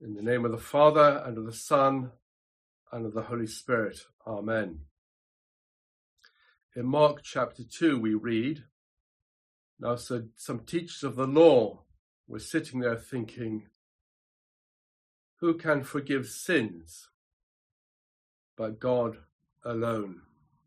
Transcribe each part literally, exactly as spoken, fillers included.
In the name of the Father, and of the Son, and of the Holy Spirit. Amen. In Mark chapter two we read, "Now so some teachers of the law were sitting there thinking, 'Who can forgive sins but God alone?'"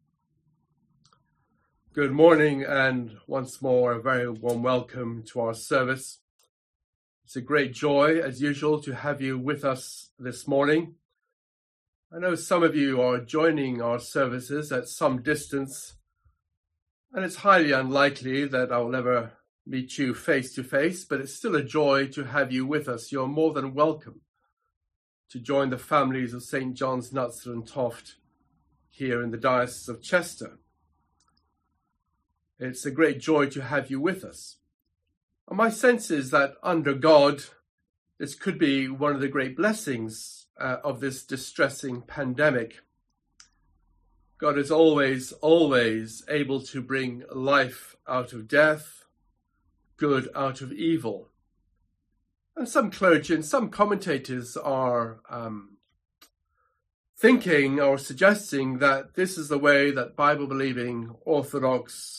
Good morning, and once more a very warm welcome to our service. It's a great joy, as usual, to have you with us this morning. I know some of you are joining our services at some distance, and it's highly unlikely that I will ever meet you face to face, but it's still a joy to have you with us. You're more than welcome to join the families of Saint John's, Knutsford and Toft here in the Diocese of Chester. It's a great joy to have you with us. And my sense is that under God, this could be one of the great blessings uh, of this distressing pandemic. God is always, always able to bring life out of death, good out of evil. And some clergy and some commentators are um, thinking or suggesting that this is the way that Bible-believing Orthodox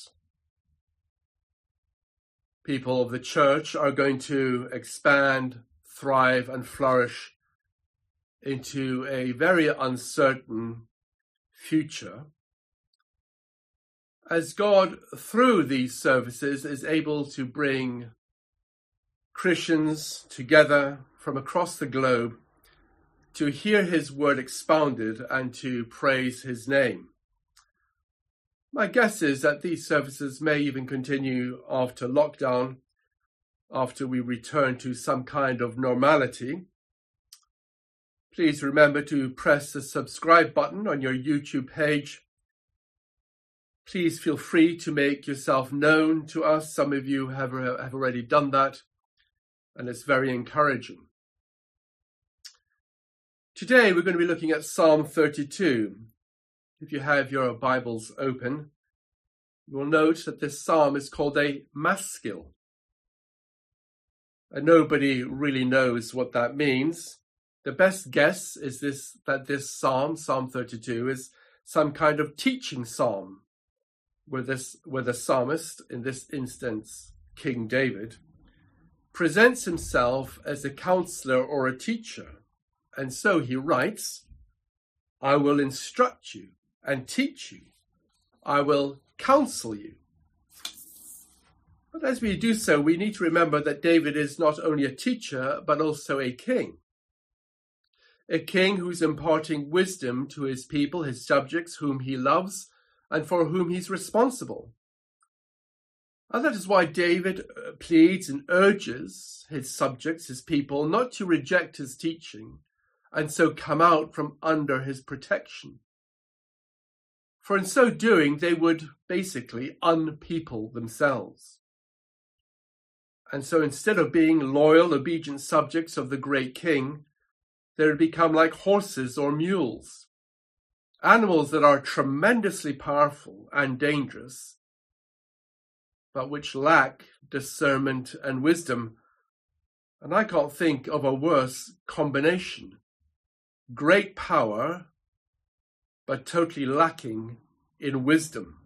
people of the church are going to expand, thrive, and flourish into a very uncertain future, as God, through these services, is able to bring Christians together from across the globe to hear his word expounded and to praise his name. My guess is that these services may even continue after lockdown, after we return to some kind of normality. Please remember to press the subscribe button on your YouTube page. Please feel free to make yourself known to us. Some of you have, have already done that, and it's very encouraging. Today we're going to be looking at Psalm thirty-two. If you have your Bibles open, you will note that this psalm is called a maskil. And nobody really knows what that means. The best guess is this that this psalm, Psalm thirty-two, is some kind of teaching psalm, where, this, where the psalmist, in this instance King David, presents himself as a counselor or a teacher. And so he writes, "I will instruct you and teach you. I will counsel you." But as we do so, we need to remember that David is not only a teacher, but also a king. A king who's imparting wisdom to his people, his subjects, whom he loves and for whom he's responsible. And that is why David pleads and urges his subjects, his people, not to reject his teaching and so come out from under his protection. For in so doing, they would basically unpeople themselves. And so instead of being loyal, obedient subjects of the great king, they would become like horses or mules, animals that are tremendously powerful and dangerous, but which lack discernment and wisdom. And I can't think of a worse combination. Great power, but totally lacking in wisdom.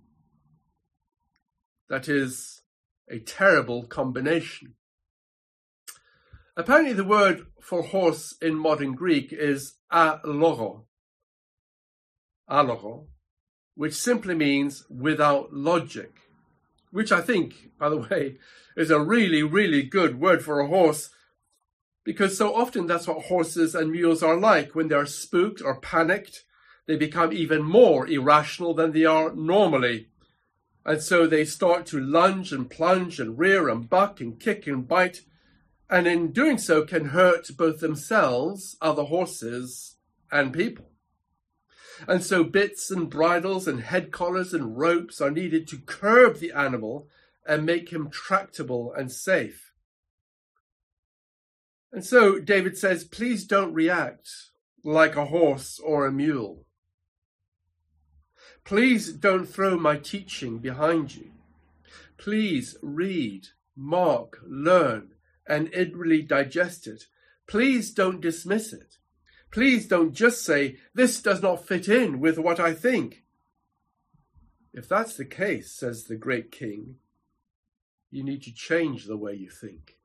That is a terrible combination. Apparently the word for horse in modern Greek is aloro, aloro, which simply means without logic, which I think, by the way, is a really, really good word for a horse, because so often that's what horses and mules are like. When they're spooked or panicked, they become even more irrational than they are normally. And so they start to lunge and plunge and rear and buck and kick and bite. And in doing so can hurt both themselves, other horses, and people. And so bits and bridles and head collars and ropes are needed to curb the animal and make him tractable and safe. And so David says, please don't react like a horse or a mule. Please don't throw my teaching behind you. Please read, mark, learn, and inwardly digest it. please don't dismiss it. Please don't just say, this does not fit in with what I think. If that's the case, says the great king, you need to change the way you think.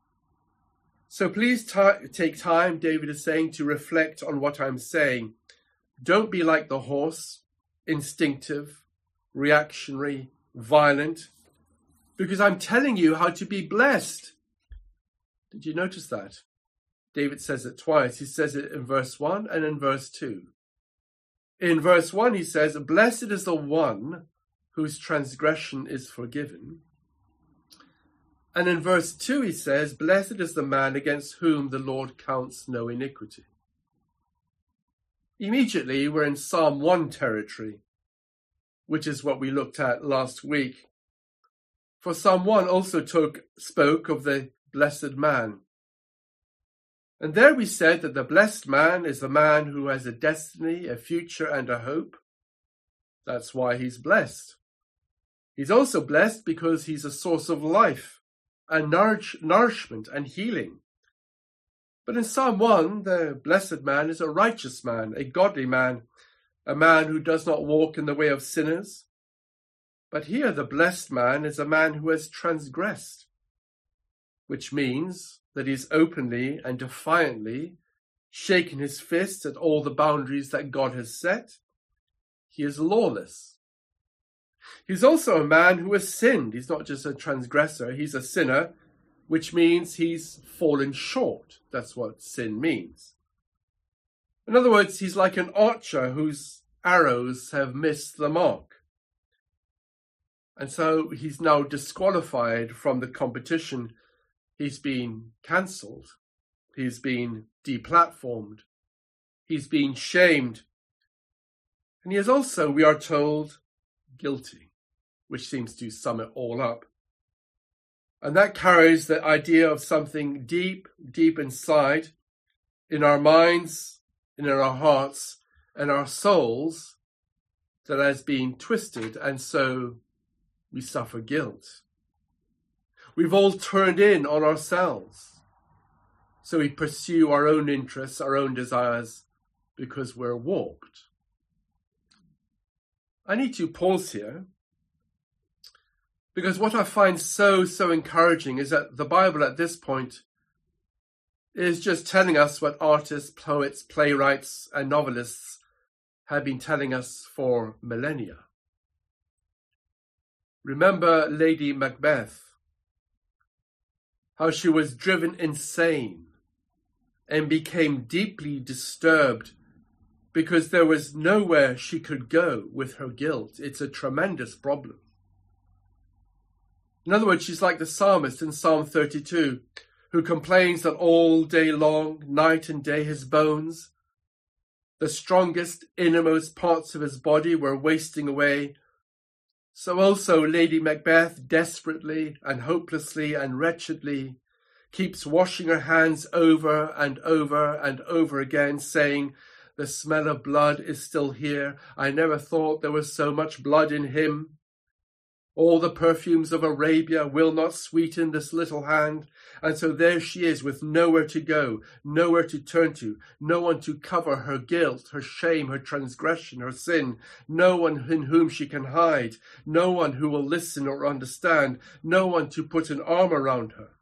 So please t- take time, David is saying, to reflect on what I'm saying. Don't be like the horse, instinctive, reactionary, violent, because I'm telling you how to be blessed. Did you notice that? David says it twice. He says it in verse one and in verse two. In verse one, he says, blessed is the one whose transgression is forgiven. And in verse two, he says, blessed is the man against whom the Lord counts no iniquity. Immediately, we're in Psalm one territory, which is what we looked at last week. For Psalm one also took, spoke of the blessed man. And there we said that the blessed man is the man who has a destiny, a future, and a hope. That's why he's blessed. He's also blessed because he's a source of life and nourish, nourishment and healing. But in Psalm one, the blessed man is a righteous man, a godly man, a man who does not walk in the way of sinners. But here the blessed man is a man who has transgressed, which means that he's openly and defiantly shaken his fist at all the boundaries that God has set. He is lawless. He's also a man who has sinned. He's not just a transgressor, he's a sinner, which means he's fallen short. That's what sin means. In other words, he's like an archer whose arrows have missed the mark. And so he's now disqualified from the competition. He's been cancelled. He's been deplatformed. He's been shamed. And he is also, we are told, guilty, which seems to sum it all up. And that carries the idea of something deep, deep inside, in our minds, in our hearts, and our souls, that has been twisted, and so we suffer guilt. We've all turned in on ourselves. So we pursue our own interests, our own desires, because we're warped. I need to pause here, because what I find so, so encouraging is that the Bible at this point is just telling us what artists, poets, playwrights, and novelists have been telling us for millennia. Remember Lady Macbeth, how she was driven insane and became deeply disturbed because there was nowhere she could go with her guilt. It's a tremendous problem. In other words, she's like the psalmist in Psalm thirty-two, who complains that all day long, night and day, his bones, the strongest, innermost parts of his body, were wasting away. So also Lady Macbeth desperately and hopelessly and wretchedly keeps washing her hands over and over and over again, saying, the smell of blood is still here. I never thought there was so much blood in him. All the perfumes of Arabia will not sweeten this little hand. And so there she is with nowhere to go, nowhere to turn to, no one to cover her guilt, her shame, her transgression, her sin, no one in whom she can hide, no one who will listen or understand, no one to put an arm around her.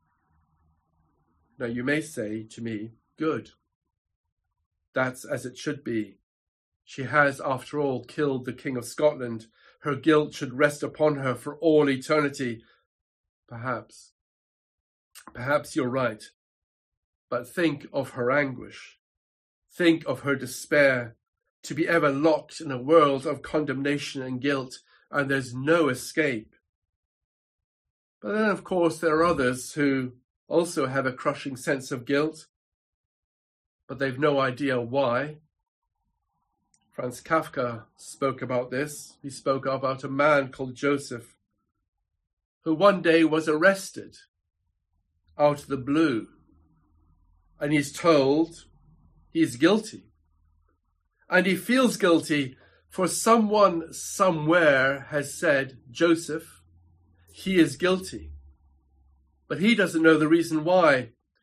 Now you may say to me, good. That's as it should be. She has, after all, killed the King of Scotland. Her guilt should rest upon her for all eternity. Perhaps. Perhaps you're right. But think of her anguish. Think of her despair, to be ever locked in a world of condemnation and guilt, and there's no escape. But then, of course, there are others who also have a crushing sense of guilt, but they've no idea why. Franz Kafka spoke about this. He spoke about a man called Joseph, who one day was arrested out of the blue, and he's told he's guilty. And he feels guilty for someone somewhere has said, Joseph, he is guilty. But he doesn't know the reason why.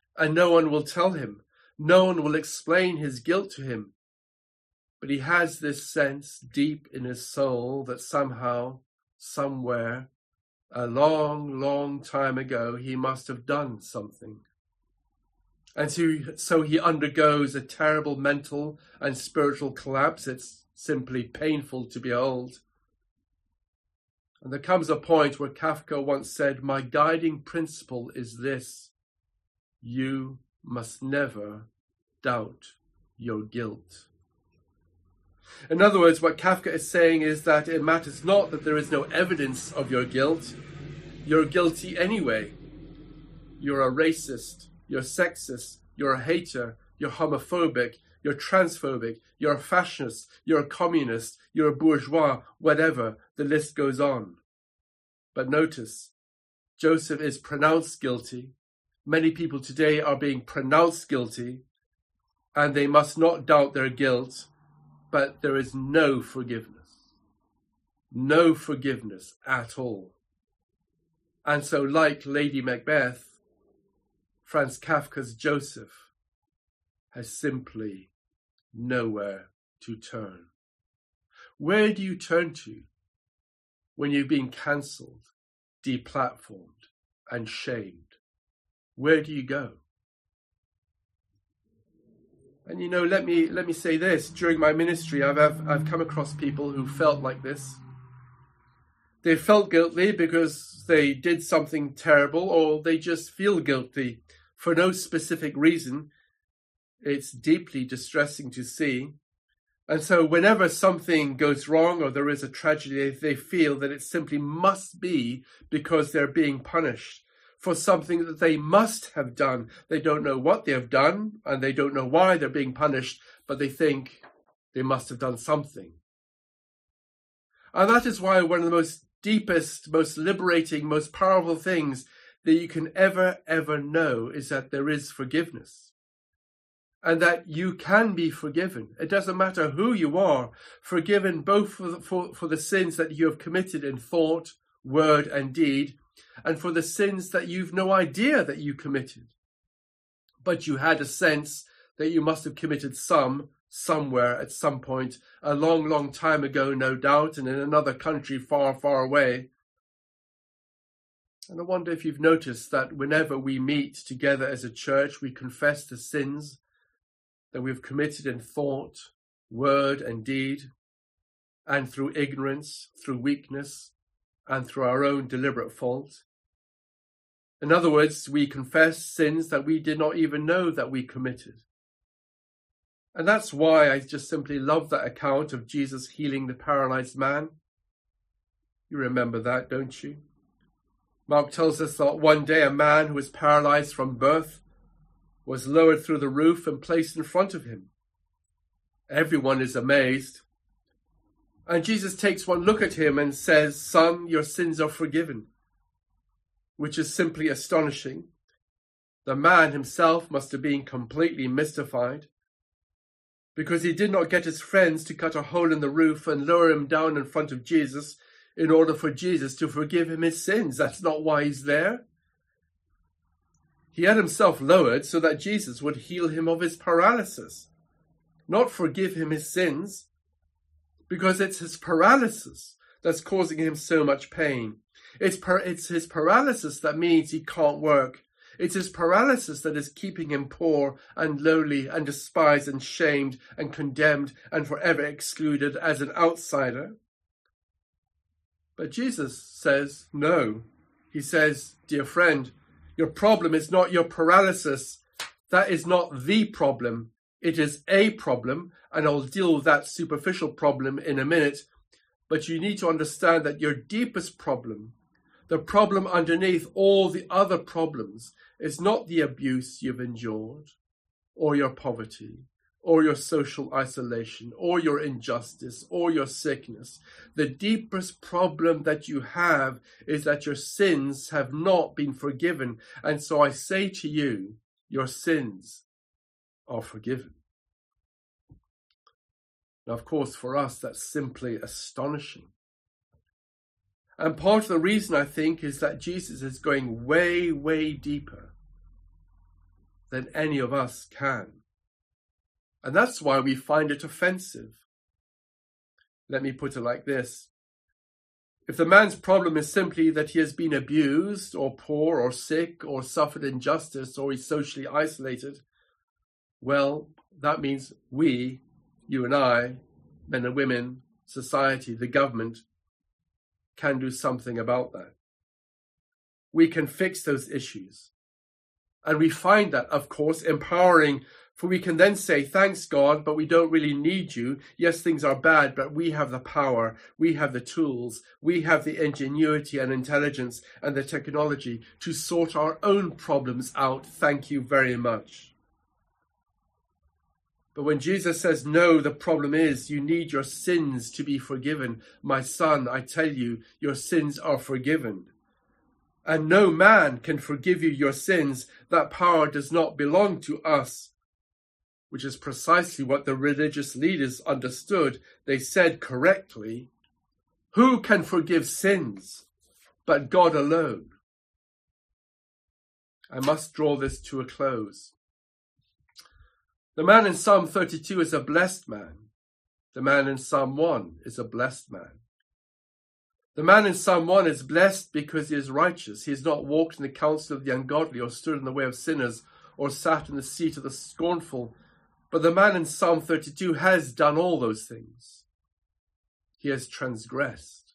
and no one will tell him. No one will explain his guilt to him. But he has this sense deep in his soul that somehow, somewhere, a long, long time ago, he must have done something. And so, so he undergoes a terrible mental and spiritual collapse. It's simply painful to behold. And there comes a point where Kafka once said, "My guiding principle is this: you must never doubt your guilt." In other words, what Kafka is saying is that it matters not that there is no evidence of your guilt. You're guilty anyway. You're a racist. You're sexist. You're a hater. You're homophobic. You're transphobic. You're a fascist. You're a communist. You're a bourgeois. Whatever. The list goes on. But notice, Joseph is pronounced guilty. Many people today are being pronounced guilty, and they must not doubt their guilt. But there is no forgiveness. No forgiveness at all. And so, like Lady Macbeth, Franz Kafka's Joseph has simply nowhere to turn. Where do you turn to when you've been cancelled, deplatformed, and shamed? Where do you go? And you know, let me let me say this. During my ministry, I've, I've I've come across people who felt like this. They felt guilty because they did something terrible, or they just feel guilty for no specific reason. It's deeply distressing to see. And so whenever something goes wrong or there is a tragedy, they feel that it simply must be because they're being punished for something that they must have done. They don't know what they have done, and they don't know why they're being punished, but they think they must have done something. And that is why one of the most deepest, most liberating, most powerful things that you can ever, ever know is that there is forgiveness. And that you can be forgiven. It doesn't matter who you are, forgiven both for the, for, for the sins that you have committed in thought, word, and deed, and for the sins that you've no idea that you committed. But you had a sense that you must have committed some, somewhere, at some point, a long, long time ago, no doubt, and in another country far, far away. And I wonder if you've noticed that whenever we meet together as a church, we confess the sins that we've committed in thought, word, and deed, and through ignorance, through weakness, and through our own deliberate fault. In other words, we confess sins that we did not even know that we committed. And that's why I just simply love that account of Jesus healing the paralyzed man. You remember that, don't you? Mark tells us that one day a man who was paralyzed from birth was lowered through the roof and placed in front of him. Everyone is amazed. And Jesus takes one look at him and says, "Son, your sins are forgiven," which is simply astonishing. The man himself must have been completely mystified, because he did not get his friends to cut a hole in the roof and lower him down in front of Jesus in order for Jesus to forgive him his sins. That's not why he's there. He had himself lowered so that Jesus would heal him of his paralysis, not forgive him his sins, because it's his paralysis that's causing him so much pain. It's, per- it's his paralysis that means he can't work. It's his paralysis that is keeping him poor and lowly and despised and shamed and condemned and forever excluded as an outsider. But Jesus says, no. He says, dear friend, your problem is not your paralysis. That is not the problem. It is a problem, and I'll deal with that superficial problem in a minute. But you need to understand that your deepest problem, the problem underneath all the other problems, is not the abuse you've endured, or your poverty, or your social isolation, or your injustice, or your sickness. The deepest problem that you have is that your sins have not been forgiven. And so I say to you, your sins are forgiven. Now, of course, for us, that's simply astonishing. And part of the reason, I think, is that Jesus is going way, way deeper than any of us can. And that's why we find it offensive. Let me put it like this. If the man's problem is simply that he has been abused or poor or sick or suffered injustice or he's socially isolated, well, that means we, you and I, men and women, society, the government, can do something about that. We can fix those issues. And we find that, of course, empowering, for we can then say, thanks God, but we don't really need you. Yes, things are bad, but we have the power, we have the tools, we have the ingenuity and intelligence and the technology to sort our own problems out. Thank you very much. But when Jesus says, no, the problem is you need your sins to be forgiven. My son, I tell you, your sins are forgiven. And no man can forgive you your sins. That power does not belong to us, which is precisely what the religious leaders understood. They said correctly, who can forgive sins but God alone? I must draw this to a close. The man in Psalm thirty-two is a blessed man. The man in Psalm one is a blessed man. The man in Psalm one is blessed because he is righteous. He has not walked in the counsel of the ungodly or stood in the way of sinners or sat in the seat of the scornful. But the man in Psalm thirty-two has done all those things. He has transgressed.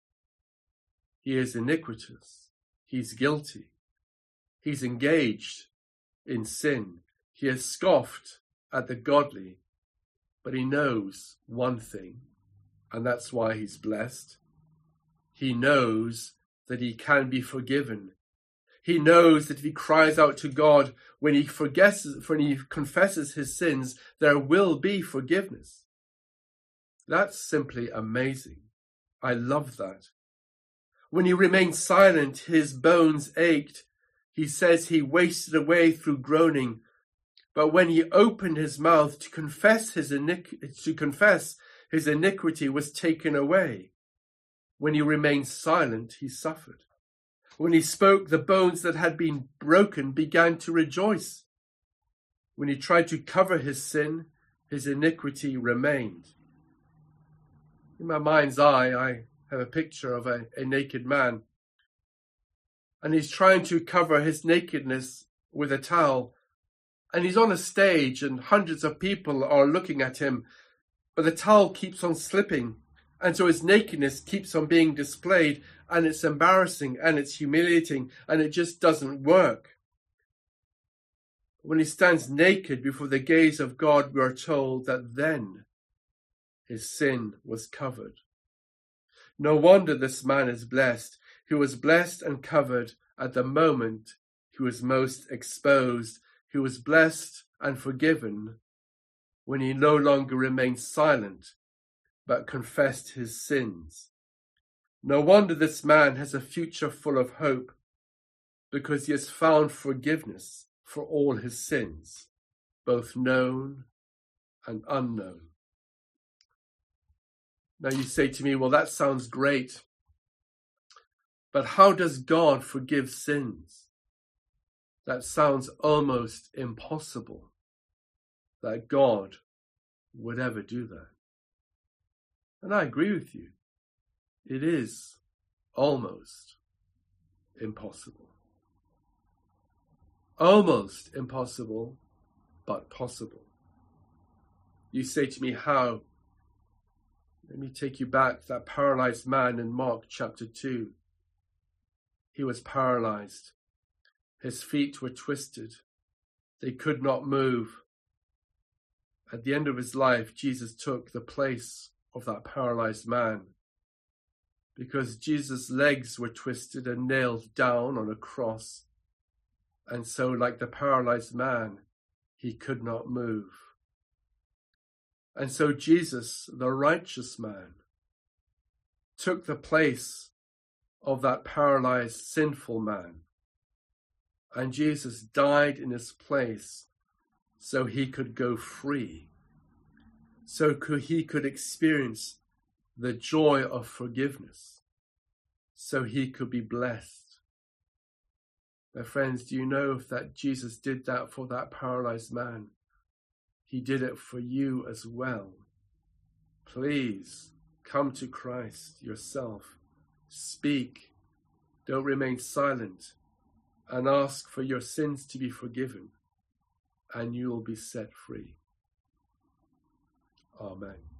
He is iniquitous. He's guilty. He's engaged in sin. He has scoffed at the godly, but he knows one thing, and that's why he's blessed. He knows that he can be forgiven. He knows that if he cries out to God, when he forgets, when he confesses his sins, there will be forgiveness. That's simply amazing. I love that. When he remained silent, his bones ached. He says he wasted away through groaning. But when he opened his mouth to confess his iniqu- to confess, his iniquity was taken away. When he remained silent, he suffered. When he spoke, the bones that had been broken began to rejoice. When he tried to cover his sin, his iniquity remained. In my mind's eye, I have a picture of a, a naked man. And he's trying to cover his nakedness with a towel. And he's on a stage and hundreds of people are looking at him. But the towel keeps on slipping. And so his nakedness keeps on being displayed, and it's embarrassing and it's humiliating and it just doesn't work. When he stands naked before the gaze of God, we are told that then his sin was covered. No wonder this man is blessed. He was blessed and covered at the moment he was most exposed. He was blessed and forgiven when he no longer remained silent, but confessed his sins. No wonder this man has a future full of hope, because he has found forgiveness for all his sins, both known and unknown. Now you say to me, well, that sounds great, but how does God forgive sins? That sounds almost impossible that God would ever do that. And I agree with you. It is almost impossible. Almost impossible, but possible. You say to me, how? Let me take you back to that paralyzed man in Mark chapter two. He was paralyzed. His feet were twisted. They could not move. At the end of his life, Jesus took the place of that paralyzed man, because Jesus' legs were twisted and nailed down on a cross. And so, like the paralyzed man, he could not move. And so Jesus, the righteous man, took the place of that paralyzed, sinful man. And Jesus died in his place so he could go free, so could, he could experience the joy of forgiveness, so he could be blessed. My friends, do you know that Jesus did that for that paralyzed man? He did it for you as well. Please come to Christ yourself. Speak. Don't remain silent, and ask for your sins to be forgiven, and you will be set free. Amen.